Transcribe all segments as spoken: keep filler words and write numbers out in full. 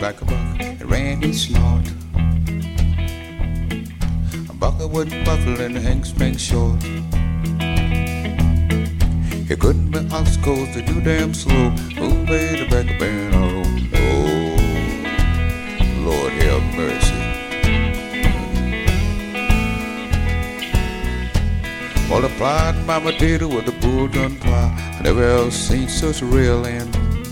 like a buck and Randy snort. A bucket wouldn't buckle and Hank sprang short. He couldn't be ox coast, they too damn slow. Who made the back of band? I don't know. Lord have mercy. Multiplied my potato with a bull gun plow. I never else seen such a real end.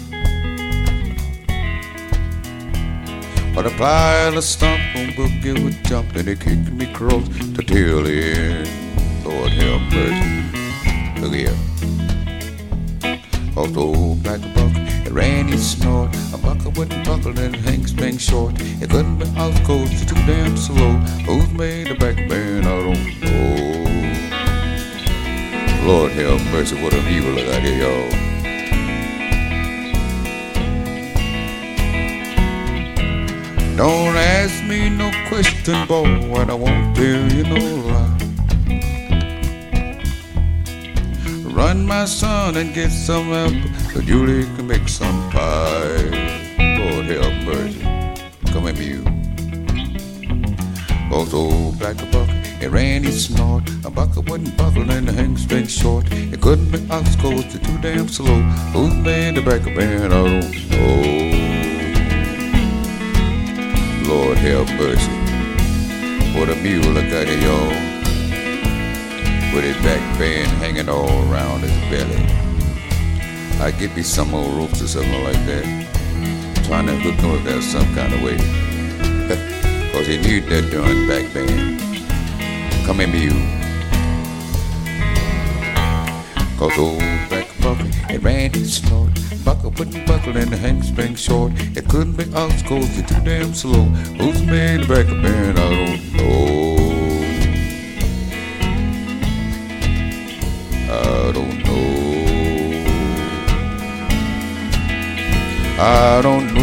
Multiplied a stump on boogie would jump and it kicked me across the tail end. Lord have mercy. Look here. Off the old black buck and Randy snort. A bucket wouldn't buckle and Hank sprang short. It couldn't be out coast, it's too damn slow. Who's made the back band? I don't know. Lord have mercy, what an evil look out here, y'all. Don't ask me no question, boy, what I won't tell you no lie. Run, my son, and get some apple so Julie can make some pie. Lord have mercy, come at me, you. Both old black buck and Randy snort. A bucket wouldn't buckle and the Hank sprang short. It couldn't be ox coast, it's too damn slow. Who's made the back of band? I don't know. Lord have mercy, what a mule look at it, y'all. With his back band hanging all around his belly. I get me some old ropes or something like that, trying to hook him up there some kind of way. Cause he need that darn back band. Come at me, you. Cause old black bucket and Randy snort. Bucket wouldn't buckle and the Hank sprang short. It couldn't be ox coast, it's too damn slow. Who's made the back of band? I don't know. I don't know. I don't know.